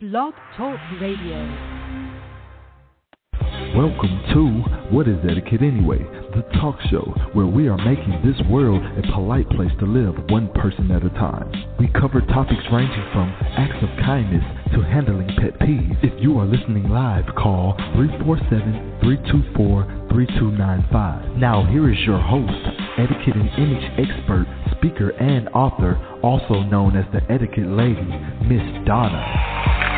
Blog Talk Radio. Welcome to What is Etiquette Anyway? The talk show where we are making this world a polite place to live one person at a time. We cover topics ranging from acts of kindness to handling pet peeves. If you are listening live, call 347-324-3295. Now here is your host, etiquette and image expert, speaker, and author, also known as the Etiquette Lady, Miss Donna.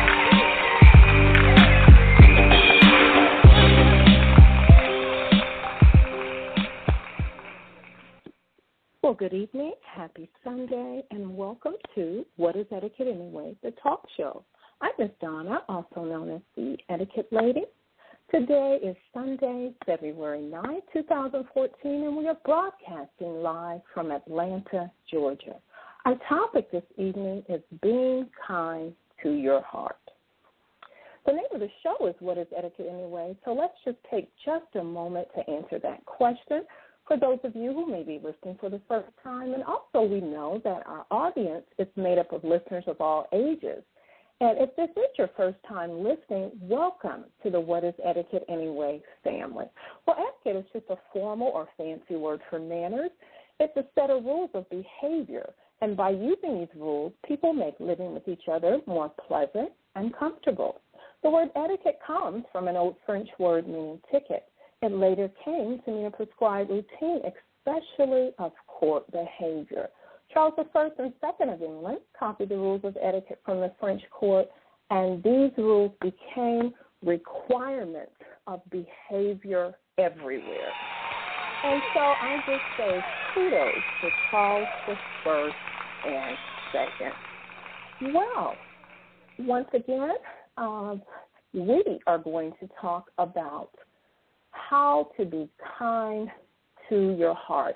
Well, good evening, happy Sunday, and welcome to What is Etiquette Anyway, the talk show. I'm Miss Donna, also known as the Etiquette Lady. Today is Sunday, February 9, 2014, and we are broadcasting live from Atlanta, Georgia. Our topic this evening is being kind to your heart. The name of the show is What is Etiquette Anyway, so let's just take just a moment to answer that question. For those of you who may be listening for the first time, and also we know that our audience is made up of listeners of all ages. And if this is your first time listening, welcome to the What is Etiquette Anyway family. Well, etiquette is just a formal or fancy word for manners. It's a set of rules of behavior. And by using these rules, people make living with each other more pleasant and comfortable. The word etiquette comes from an old French word meaning ticket. It later came to mean a prescribed routine, especially of court behavior. Charles I and II of England copied the rules of etiquette from the French court, and these rules became requirements of behavior everywhere. And so I just say kudos to Charles I and II. Well, once again, we are going to talk about how to be kind to your heart,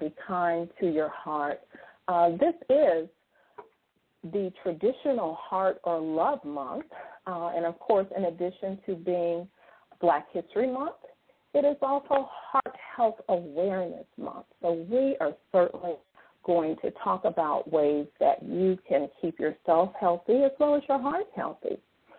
This is the traditional Heart or Love Month, and of course, in addition to being Black History Month, it is also Heart Health Awareness Month. So we are certainly going to talk about ways that you can keep yourself healthy as well as your heart healthy.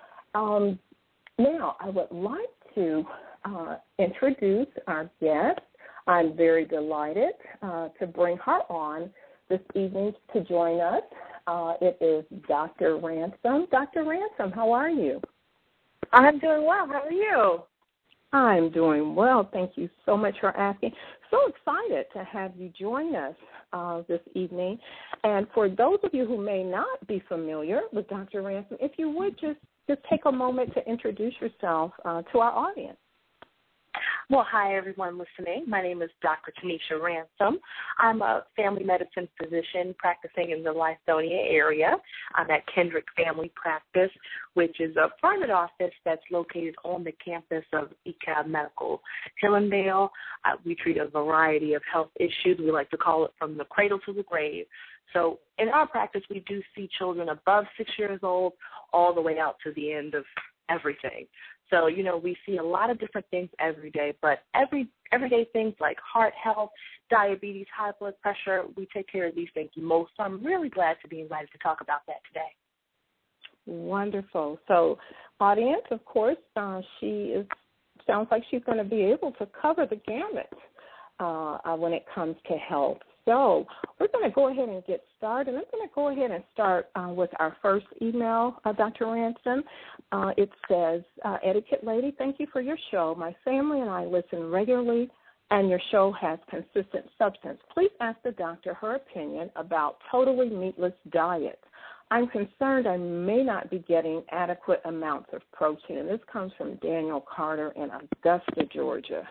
Now, I would like to introduce our guest. I'm very delighted to bring her on this evening to join us. It is Dr. Ransom. Dr. Ransom, how are you? I'm doing well. How are you? I'm doing well. Thank you so much for asking. So excited to have you join us this evening. And for those of you who may not be familiar with Dr. Ransom, if you would just take a moment to introduce yourself to our audience. Well, hi, everyone listening. My name is Dr. Tanisha Ransom. I'm a family medicine physician practicing in the Lithonia area. I'm at Kendrick Family Practice, which is a private office that's located on the campus of ECAB Medical Hillendale. We treat a variety of health issues. We like to call it from the cradle to the grave. So in our practice, we do see children above 6 years old all the way out to the end of everything. So, we see a lot of different things every day, but everyday things like heart health, diabetes, high blood pressure, we take care of these things most. So I'm really glad to be invited to talk about that today. Wonderful. So, audience, of course, sounds like she's going to be able to cover the gamut when it comes to health. So we're going to go ahead and get started. I'm going to go ahead and start with our first email, Dr. Ransom. It says, Etiquette Lady, thank you for your show. My family and I listen regularly, and your show has consistent substance. Please ask the doctor her opinion about totally meatless diets. I'm concerned I may not be getting adequate amounts of protein. And this comes from Daniel Carter in Augusta, Georgia.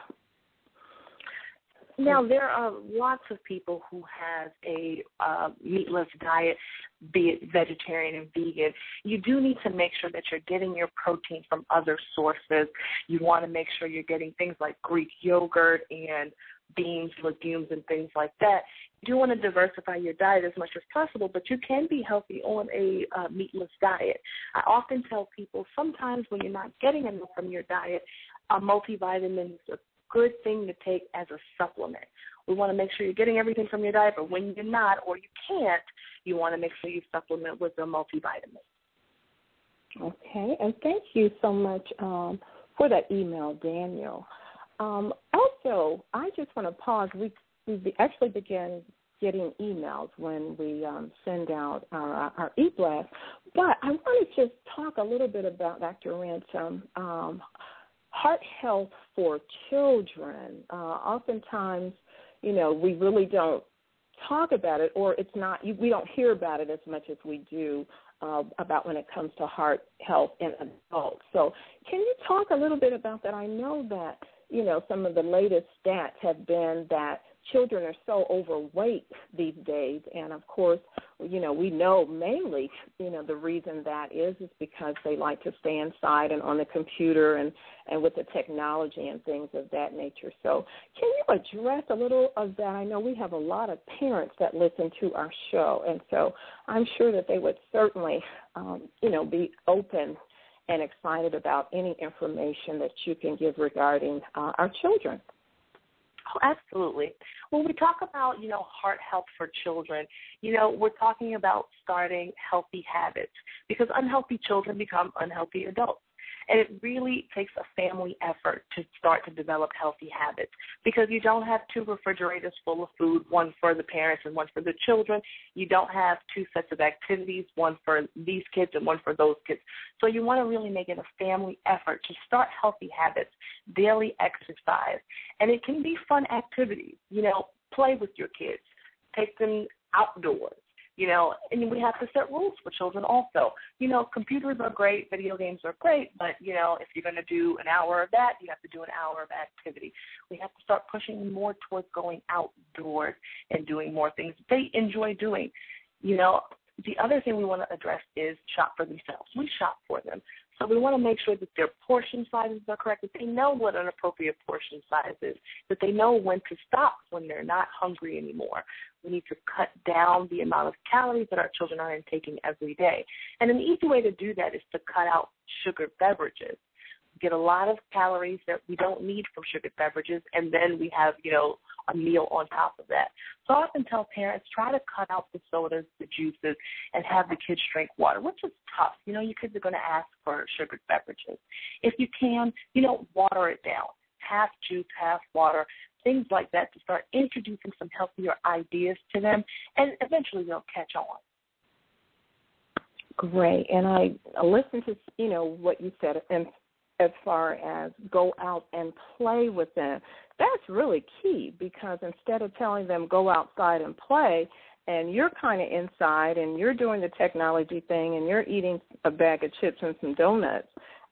Now, there are lots of people who have a meatless diet, be it vegetarian and vegan. You do need to make sure that you're getting your protein from other sources. You want to make sure you're getting things like Greek yogurt and beans, legumes, and things like that. You do want to diversify your diet as much as possible, but you can be healthy on a meatless diet. I often tell people sometimes when you're not getting enough from your diet, a multivitamin is a good thing to take as a supplement. We want to make sure you're getting everything from your diet, but when you're not or you can't, you want to make sure you supplement with a multivitamin. Okay, and thank you so much for that email, Daniel. Also, I just want to pause. We actually began getting emails when we send out our e-blast, but I want to just talk a little bit about, Dr. Ransom, heart health for children. Oftentimes, we really don't talk about it, or it's not. We don't hear about it as much as we do about when it comes to heart health in adults. So, can you talk a little bit about that? I know that some of the latest stats have been that children are so overweight these days, and of course, we know mainly, the reason that is because they like to stay inside and on the computer and with the technology and things of that nature. So can you address a little of that? I know we have a lot of parents that listen to our show, and so I'm sure that they would certainly, be open and excited about any information that you can give regarding our children. Oh, absolutely. When we talk about, heart health for children, we're talking about starting healthy habits, because unhealthy children become unhealthy adults. And it really takes a family effort to start to develop healthy habits, because you don't have two refrigerators full of food, one for the parents and one for the children. You don't have two sets of activities, one for these kids and one for those kids. So you want to really make it a family effort to start healthy habits, daily exercise. And it can be fun activities. Play with your kids, take them outdoors. And we have to set rules for children also. Computers are great, video games are great, but, if you're going to do an hour of that, you have to do an hour of activity. We have to start pushing them more towards going outdoors and doing more things they enjoy doing. The other thing we want to address is shop for themselves. We shop for them. So we want to make sure that their portion sizes are correct, that they know what an appropriate portion size is, that they know when to stop when they're not hungry anymore. We need to cut down the amount of calories that our children are intaking every day. And an easy way to do that is to cut out sugar beverages. We get a lot of calories that we don't need from sugar beverages, and then we have, a meal on top of that. So I often tell parents, try to cut out the sodas, the juices, and have the kids drink water, which is tough. Your kids are going to ask for sugared beverages. If you can, water it down. Half juice, half water, things like that, to start introducing some healthier ideas to them, and eventually they'll catch on. Great. And I listened to, what you said, and as far as go out and play with them. That's really key, because instead of telling them go outside and play, and you're kind of inside and you're doing the technology thing and you're eating a bag of chips and some donuts,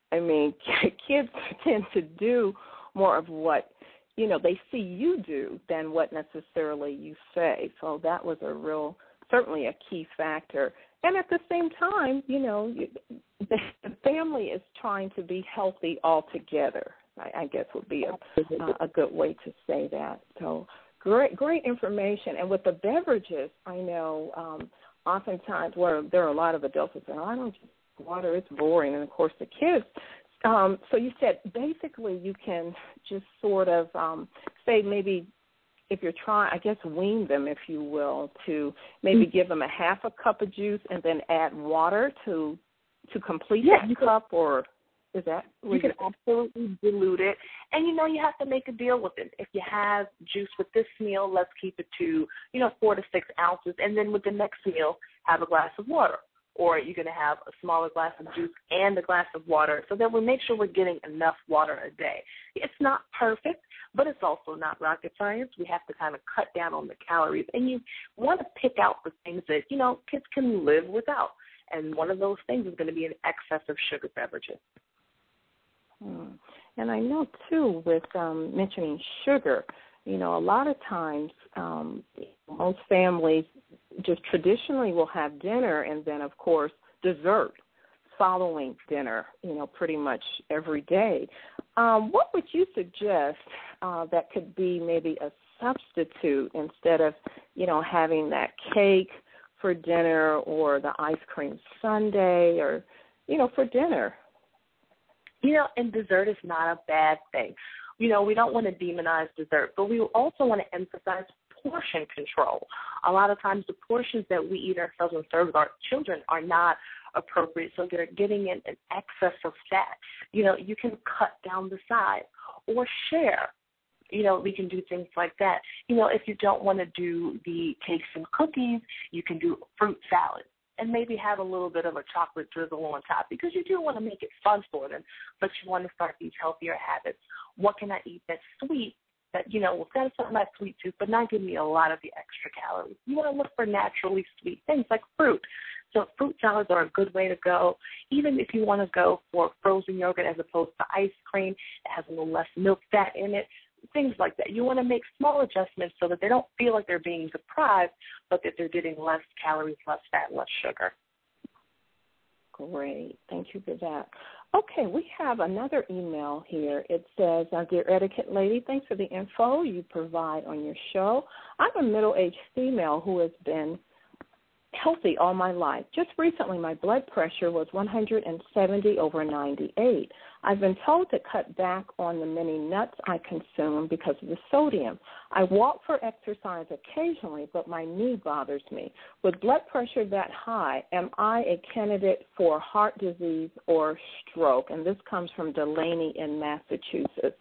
kids tend to do more of what, they see you do than what necessarily you say. So that was certainly a key factor. And at the same time, the family is trying to be healthy altogether, I guess would be a good way to say that. So great information. And with the beverages, I know oftentimes where there are a lot of adults that say, I don't drink water, it's boring. And, of course, the kids. So you said basically you can just sort of say maybe if you're trying, I guess, wean them, if you will, to maybe give them a half a cup of juice and then add water to complete that cup, or is that? You can absolutely dilute it. And, you have to make a deal with it. If you have juice with this meal, let's keep it to, 4 to 6 ounces. And then with the next meal, have a glass of water. Or you're going to have a smaller glass of juice and a glass of water, so that we make sure we're getting enough water a day. It's not perfect, but it's also not rocket science. We have to kind of cut down on the calories. And you want to pick out the things that, kids can live without. And one of those things is going to be an excess of sugar beverages. And I know, too, with mentioning sugar, a lot of times most families just traditionally will have dinner and then, of course, dessert following dinner, pretty much every day. What would you suggest that could be maybe a substitute instead of, having that cake for dinner or the ice cream sundae or, for dinner? And dessert is not a bad thing. We don't want to demonize dessert, but we also want to emphasize portion control. A lot of times the portions that we eat ourselves and serve our children are not appropriate, so they're getting in an excess of fat. You can cut down the size or share. We can do things like that. If you don't want to do the cakes and cookies, you can do a fruit salad and maybe have a little bit of a chocolate drizzle on top, because you do want to make it fun for them, but you want to start these healthier habits. What can I eat that's sweet, that, will satisfy my sweet tooth, but not give me a lot of the extra calories? You want to look for naturally sweet things like fruit. So fruit salads are a good way to go. Even if you want to go for frozen yogurt as opposed to ice cream, it has a little less milk fat in it, things like that. You want to make small adjustments so that they don't feel like they're being deprived, but that they're getting less calories, less fat, less sugar. Great. Thank you for that. Okay, we have another email here. It says, Dear Etiquette Lady, thanks for the info you provide on your show. I'm a middle-aged female who has been healthy all my life. Just recently, my blood pressure was 170/98. I've been told to cut back on the many nuts I consume because of the sodium. I walk for exercise occasionally, but my knee bothers me. With blood pressure that high, am I a candidate for heart disease or stroke? And this comes from Delaney in Massachusetts.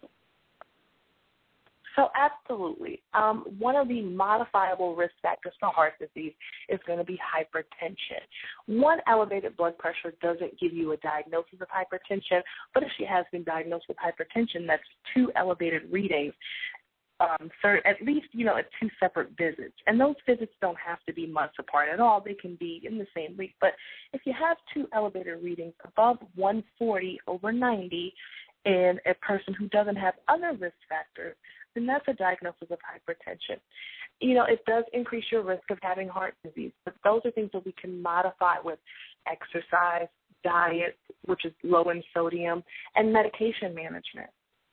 So absolutely. One of the modifiable risk factors for heart disease is going to be hypertension. One, elevated blood pressure doesn't give you a diagnosis of hypertension, but if she has been diagnosed with hypertension, that's 2 elevated readings, at least, at 2 separate visits. And those visits don't have to be months apart at all. They can be in the same week. But if you have 2 elevated readings above 140/90 in a person who doesn't have other risk factors, then that's a diagnosis of hypertension. It does increase your risk of having heart disease, but those are things that we can modify with exercise, diet, which is low in sodium, and medication management.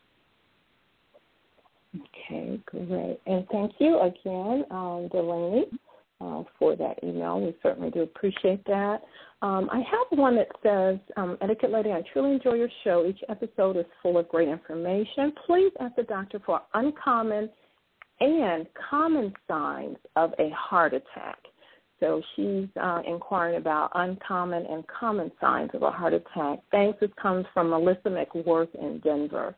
Okay, great. And thank you again, Delaney, for that email. We certainly do appreciate that. I have one that says, Etiquette Lady, I truly enjoy your show. Each episode is full of great information. Please ask the doctor for uncommon and common signs of a heart attack. So she's inquiring about uncommon and common signs of a heart attack. Thanks. This comes from Melissa McWorth in Denver.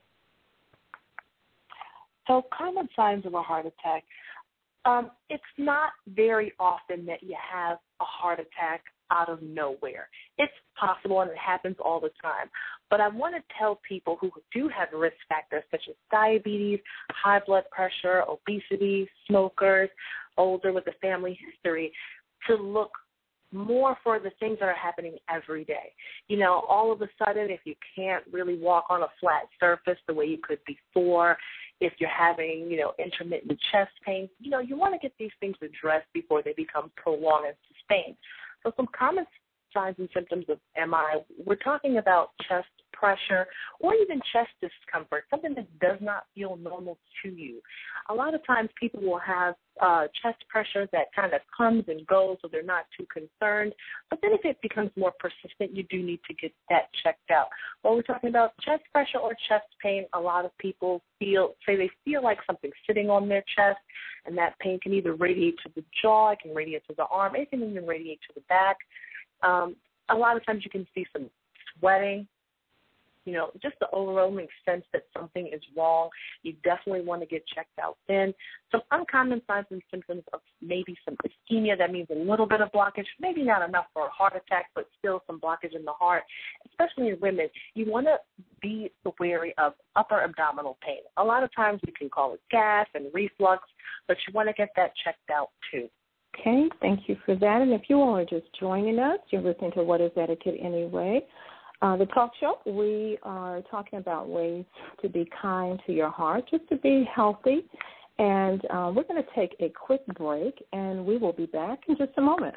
So common signs of a heart attack. It's not very often that you have a heart attack out of nowhere. It's possible, and it happens all the time. But I want to tell people who do have risk factors such as diabetes, high blood pressure, obesity, smokers, older with a family history, to look more for the things that are happening every day. All of a sudden, if you can't really walk on a flat surface the way you could before, if you're having, intermittent chest pain, you want to get these things addressed before they become prolonged and sustained. So some common signs and symptoms of MI, we're talking about chest pressure or even chest discomfort, something that does not feel normal to you. A lot of times people will have chest pressure that kind of comes and goes, so they're not too concerned. But then if it becomes more persistent, you do need to get that checked out. When we're talking about chest pressure or chest pain, a lot of people say they feel like something's sitting on their chest, and that pain can either radiate to the jaw, it can radiate to the arm, it can even radiate to the back. A lot of times you can see some sweating, just the overwhelming sense that something is wrong. You definitely want to get checked out then. Some uncommon signs and symptoms of maybe some ischemia, that means a little bit of blockage, maybe not enough for a heart attack, but still some blockage in the heart, especially in women. You want to be wary of upper abdominal pain. A lot of times we can call it gas and reflux, but you want to get that checked out too. Okay, thank you for that. And if you all are just joining us, you're listening to What is Etiquette Anyway? The talk show, we are talking about ways to be kind to your heart, just to be healthy. And we're going to take a quick break, and we will be back in just a moment.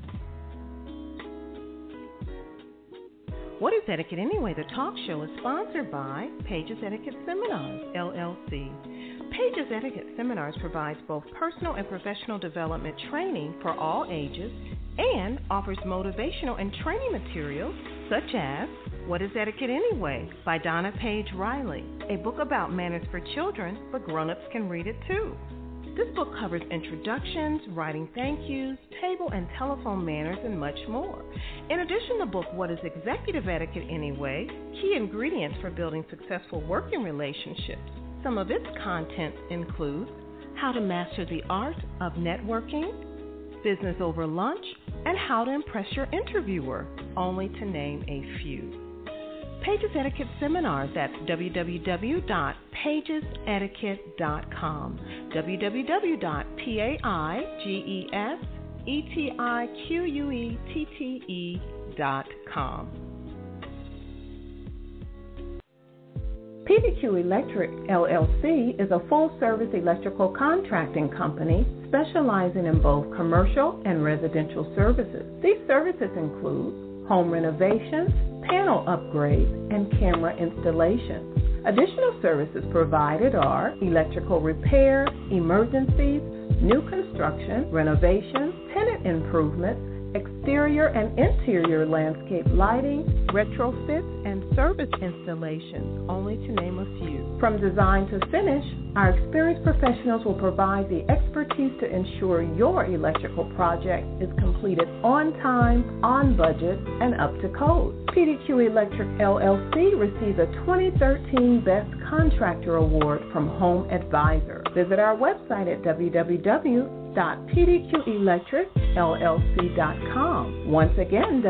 What is Etiquette Anyway? The talk show is sponsored by Pages Etiquette Seminars, LLC. Pages Etiquette Seminars provides both personal and professional development training for all ages and offers motivational and training materials such as What is Etiquette Anyway? By Donna Page Riley, a book about manners for children, but grown-ups can read it too. This book covers introductions, writing thank yous, table and telephone manners, and much more. In addition, the book, What is Executive Etiquette Anyway? Key Ingredients for Building Successful Working Relationships. Some of its content includes How to Master the Art of Networking, Business Over Lunch, and How to Impress Your Interviewer, only to name a few. Pages Etiquette Seminars, that's www.pagesetiquette.com, www.pagesetiquette.com. PDQ Electric, LLC is a full-service electrical contracting company specializing in both commercial and residential services. These services include home renovations, panel upgrades, and camera installations. Additional services provided are electrical repair, emergencies, new construction, renovations, tenant improvements, exterior and interior landscape lighting, retrofits, and service installations, only to name a few. From design to finish, our experienced professionals will provide the expertise to ensure your electrical project is completed on time, on budget, and up to code. PDQ Electric LLC received a 2013 Best Contractor Award from Home Advisor. Visit our website at www.pdqelectricllc.com. Once again,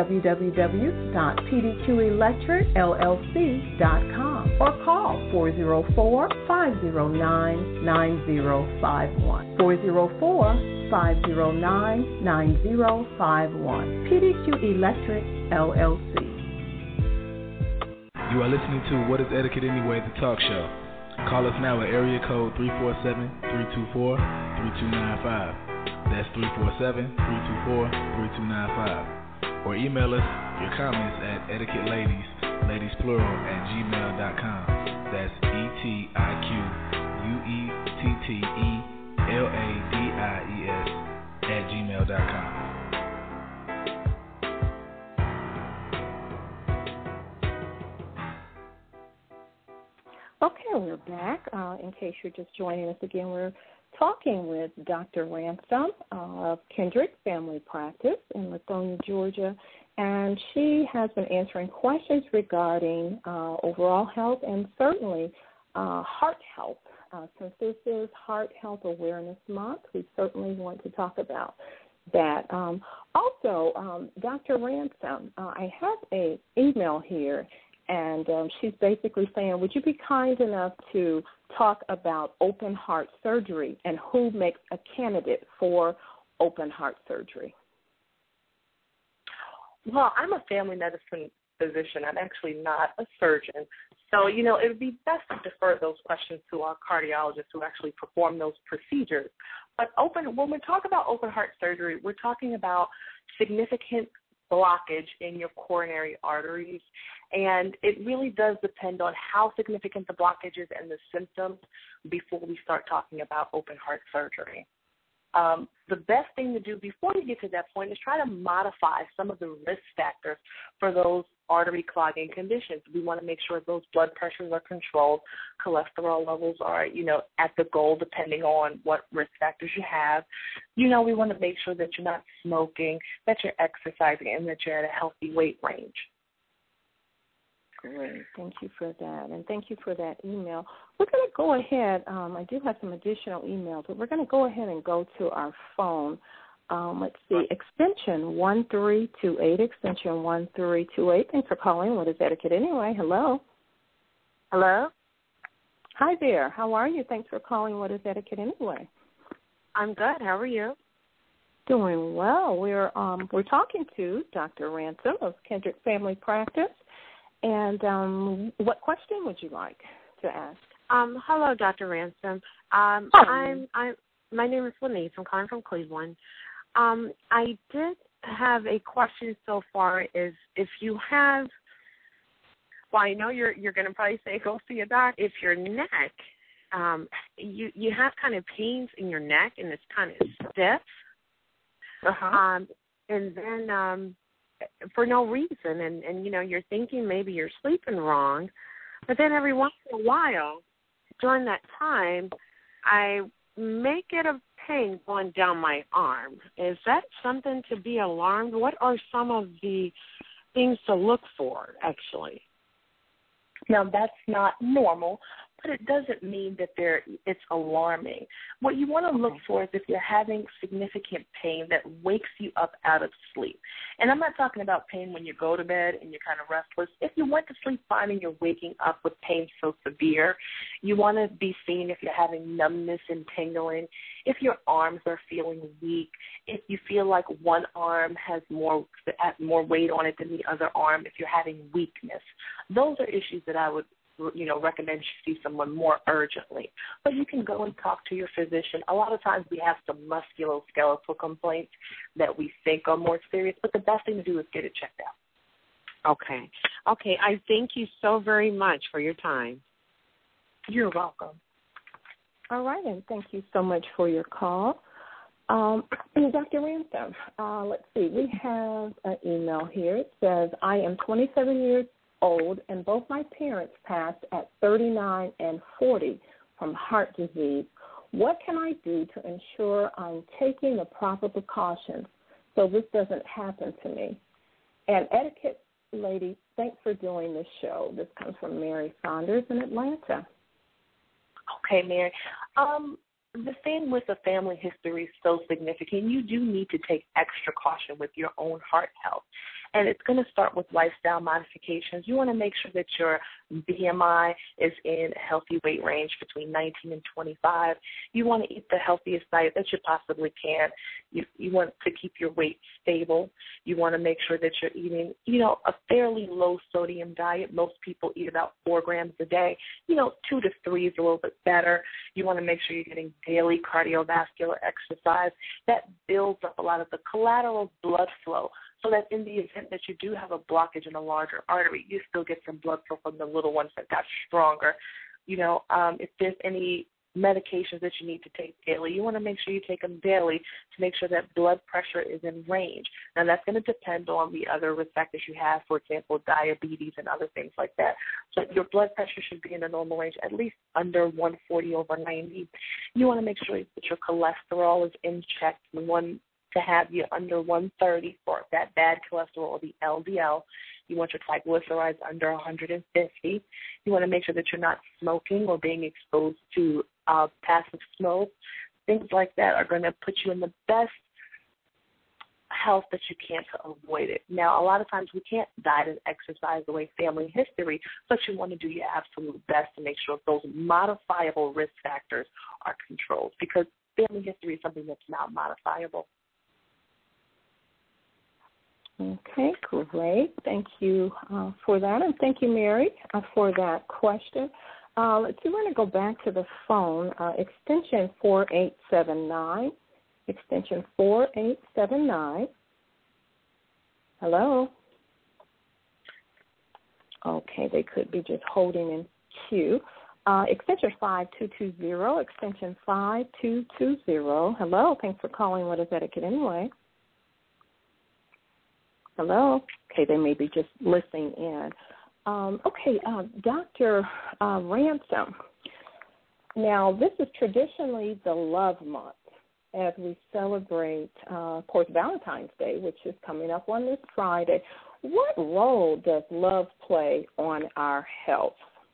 www.pdqelectricllc.com, or call 404-509-9051. 404-509-9051. PDQ Electric LLC. You are listening to What is Etiquette Anyway, the talk show. Call us now at area code 347-324-3295. That's 347-324-3295. Or email us your comments at etiquetteladies@gmail.com. That's etiquetteladies@gmail.com. Okay, we're back. In case you're just joining us again, we're talking with Dr. Ransom of Kendrick Family Practice in Lithonia, Georgia, and she has been answering questions regarding overall health and certainly heart health. Since this is Heart Health Awareness Month, we certainly want to talk about that. Also, Dr. Ransom, I have an email here, and she's basically saying, would you be kind enough to talk about open heart surgery and who makes a candidate for open heart surgery? Well, I'm a family medicine physician. I'm actually not a surgeon. So, it would be best to defer those questions to our cardiologists who actually perform those procedures. But when we talk about open heart surgery, we're talking about significant blockage in your coronary arteries, and it really does depend on how significant the blockage is and the symptoms before we start talking about open heart surgery. The best thing to do before you get to that point is try to modify some of the risk factors for those artery clogging conditions. We want to make sure those blood pressures are controlled, cholesterol levels are, at the goal depending on what risk factors you have. We want to make sure that you're not smoking, that you're exercising, and that you're at a healthy weight range. Great. Thank you for that, and thank you for that email. We're going to go ahead. I do have some additional emails, but we're going to go ahead and go to our phone. Let's see, extension 1328, extension 1328. Thanks for calling. What is Etiquette Anyway? Hello. Hello. Hi there. How are you? Thanks for calling. What is Etiquette Anyway? I'm good. How are you? Doing well. We're talking to Dr. Ransom of Kendrick Family Practice. And what question would you like to ask? Hello, Dr. Ransom. Hi. My name is Lenise. I'm calling from Cleveland. I did have a question so far. Is if you have, well, I know you're going to probably say go see a doc. If your neck, you have kind of pains in your neck and it's kind of stiff, and then for no reason, and you're thinking maybe you're sleeping wrong, but then every once in a while during that time, I may get a pain going down my arm. Is that something to be alarmed? What are some of the things to look for, actually? Now, that's not normal, but it doesn't mean that it's alarming. What you want to look for is if you're having significant pain that wakes you up out of sleep. And I'm not talking about pain when you go to bed and you're kind of restless. If you went to sleep fine and you're waking up with pain so severe, you want to be seen if you're having numbness and tingling, if your arms are feeling weak, if you feel like one arm has more weight on it than the other arm, if you're having weakness. Those are issues that I would recommend you see someone more urgently. But you can go and talk to your physician. A lot of times we have some musculoskeletal complaints that we think are more serious, but the best thing to do is get it checked out. Okay. I thank you so very much for your time. You're welcome. All right, and thank you so much for your call. Dr. Ransom, let's see. We have an email here. It says, I am 27 years old, and both my parents passed at 39 and 40 from heart disease. What can I do to ensure I'm taking the proper precautions so this doesn't happen to me? And etiquette lady, thanks for doing this show. This comes from Mary Saunders in Atlanta. Okay, Mary. The thing with the family history is so significant. You do need to take extra caution with your own heart health. And it's going to start with lifestyle modifications. You want to make sure that your BMI is in a healthy weight range between 19 and 25. You want to eat the healthiest diet that you possibly can. You want to keep your weight stable. You want to make sure that you're eating, a fairly low sodium diet. Most people eat about 4 grams a day. 2 to 3 is a little bit better. You want to make sure you're getting daily cardiovascular exercise. That builds up a lot of the collateral blood flow, so that in the event that you do have a blockage in a larger artery, you still get some blood flow from the little ones that got stronger. If there's any medications that you need to take daily, you want to make sure you take them daily to make sure that blood pressure is in range. Now, that's going to depend on the other risk factors you have, for example, diabetes and other things like that. So your blood pressure should be in a normal range, at least under 140 over 90. You want to make sure that your cholesterol is in check, to have you under 130 for that bad cholesterol, or the LDL. You want your triglycerides under 150. You want to make sure that you're not smoking or being exposed to passive smoke. Things like that are going to put you in the best health that you can to avoid it. Now, a lot of times we can't diet and exercise away family history, but you want to do your absolute best to make sure those modifiable risk factors are controlled, because family history is something that's not modifiable. Okay, great. Thank you for that, and thank you, Mary, for that question. Let's see, we're going to go back to the phone, extension 4879, extension 4879. Hello? Okay, they could be just holding in queue. Extension 5220, extension 5220. Hello, thanks for calling What is Etiquette Anyway? Hello? Okay, they may be just listening in. Dr. Ransom, now this is traditionally the love month as we celebrate, of course, Valentine's Day, which is coming up on this Friday. What role does love play on our health?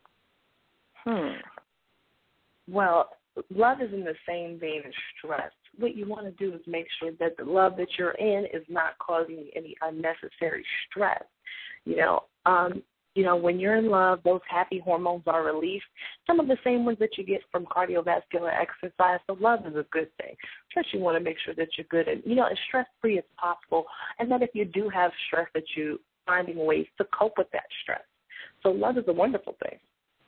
Well, love is in the same vein as stress. What you want to do is make sure that the love that you're in is not causing you any unnecessary stress. When you're in love, those happy hormones are released, some of the same ones that you get from cardiovascular exercise. So love is a good thing. First, you want to make sure that you're good and, as stress-free as possible, and that if you do have stress, that you're finding ways to cope with that stress. So love is a wonderful thing.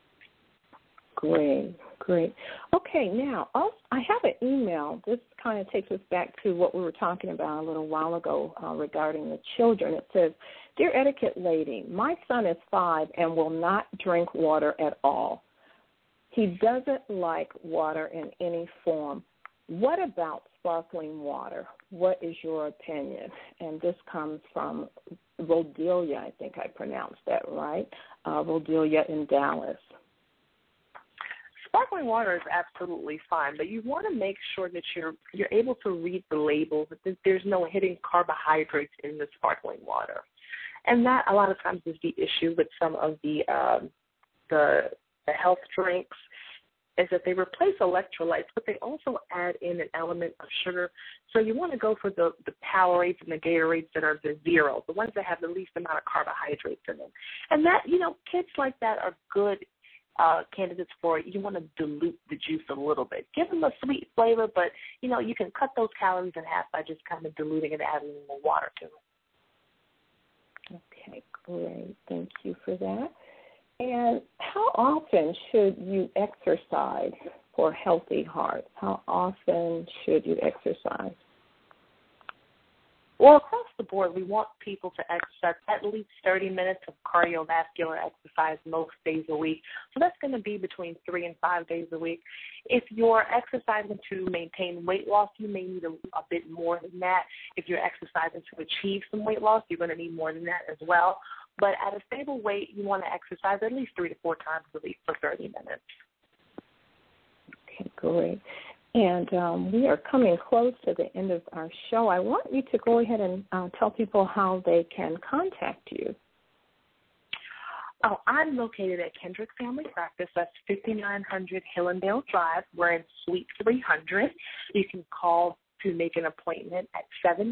Great. Okay, now, I have an email. This kind of takes us back to what we were talking about a little while ago regarding the children. It says, Dear Etiquette Lady, my son is 5 and will not drink water at all. He doesn't like water in any form. What about sparkling water? What is your opinion? And this comes from Rodelia, I think I pronounced that right, Rodelia in Dallas. Sparkling water is absolutely fine, but you want to make sure that you're able to read the label, that there's no hidden carbohydrates in the sparkling water. And that a lot of times is the issue with some of the health drinks, is that they replace electrolytes, but they also add in an element of sugar. So you want to go for the Powerades and the Gatorades that are the zero, the ones that have the least amount of carbohydrates in them. And that, kids like that are good candidates for it. You want to dilute the juice a little bit. Give them a sweet flavor, but, you can cut those calories in half by just kind of diluting and adding more water to it. Okay, great. Thank you for that. And how often should you exercise for healthy hearts? How often should you exercise? Well, across the board, we want people to exercise at least 30 minutes of cardiovascular exercise most days a week. So that's going to be between 3 and 5 days a week. If you're exercising to maintain weight loss, you may need a bit more than that. If you're exercising to achieve some weight loss, you're going to need more than that as well. But at a stable weight, you want to exercise at least 3 to 4 times a week for 30 minutes. Okay, great. And we are coming close to the end of our show. I want you to go ahead and tell people how they can contact you. Oh, I'm located at Kendrick Family Practice. That's 5900 Hillendale Drive. We're in Suite 300. You can call to make an appointment at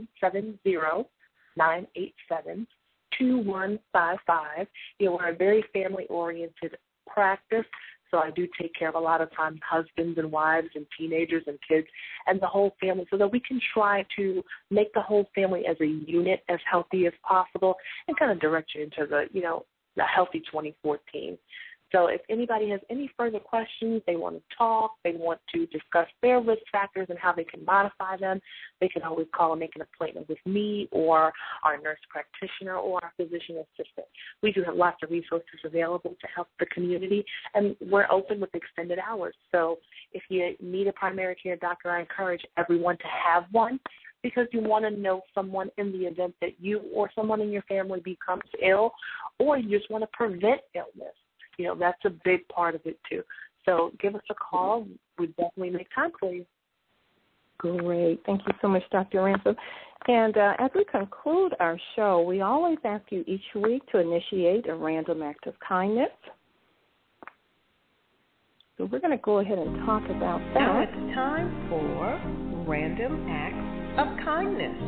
770-987-2155. We're a very family-oriented practice, so I do take care of a lot of times husbands and wives and teenagers and kids and the whole family, so that we can try to make the whole family as a unit as healthy as possible and kind of direct you into the healthy 2014. So if anybody has any further questions, they want to talk, they want to discuss their risk factors and how they can modify them, they can always call and make an appointment with me or our nurse practitioner or our physician assistant. We do have lots of resources available to help the community, and we're open with extended hours. So if you need a primary care doctor, I encourage everyone to have one, because you want to know someone in the event that you or someone in your family becomes ill, or you just want to prevent illness. That's a big part of it, too. So give us a call. We'd definitely make time for you. Great. Thank you so much, Dr. Ransom. And as we conclude our show, we always ask you each week to initiate a random act of kindness. So we're going to go ahead and talk about that. Now it's time for Random Acts of Kindness.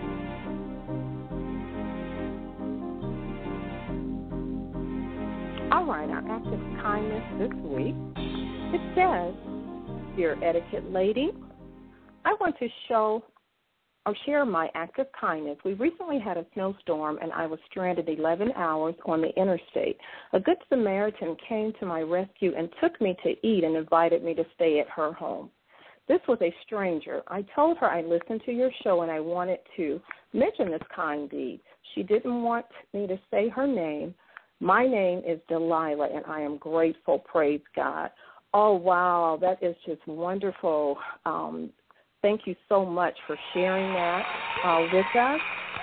All right, our act of kindness this week, it says, Dear Etiquette Lady, I want to share my act of kindness. We recently had a snowstorm, and I was stranded 11 hours on the interstate. A good Samaritan came to my rescue and took me to eat and invited me to stay at her home. This was a stranger. I told her I listened to your show and I wanted to mention this kind deed. She didn't want me to say her name. My name is Delilah, and I am grateful, praise God. Oh, wow, that is just wonderful. Thank you so much for sharing that with us.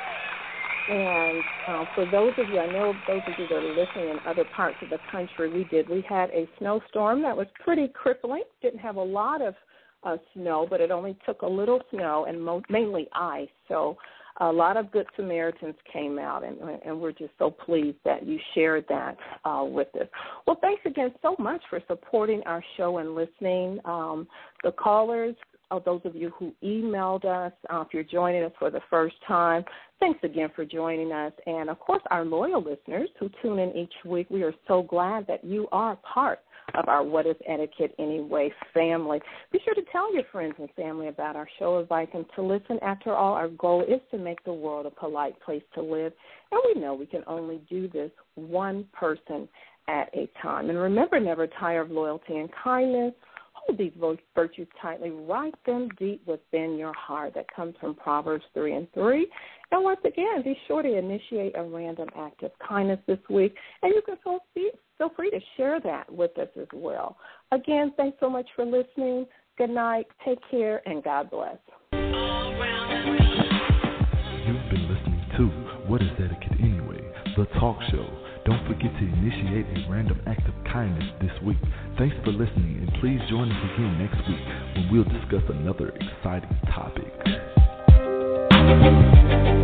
And for those of you, I know those of you that are listening in other parts of the country, we had a snowstorm that was pretty crippling. Didn't have a lot of snow, but it only took a little snow and mainly ice. So a lot of good Samaritans came out, and we're just so pleased that you shared that with us. Well, thanks again so much for supporting our show and listening. The callers, those of you who emailed us, if you're joining us for the first time, thanks again for joining us. And, of course, our loyal listeners who tune in each week, we are so glad that you are part of our What is Etiquette Anyway family. Be sure to tell your friends and family about our show. Invite them to listen. After all, our goal is to make the world a polite place to live, and we know we can only do this one person at a time. And remember, never tire of loyalty and kindness. Hold these virtues tightly. Write them deep within your heart. That comes from Proverbs 3:3. And once again, be sure to initiate a random act of kindness this week, and you can feel free to share that with us as well. Again, thanks so much for listening. Good night. Take care, and God bless. You've been listening to What is Etiquette Anyway? The talk show. Don't forget to initiate a random act of kindness this week. Thanks for listening, and please join us again next week when we'll discuss another exciting topic.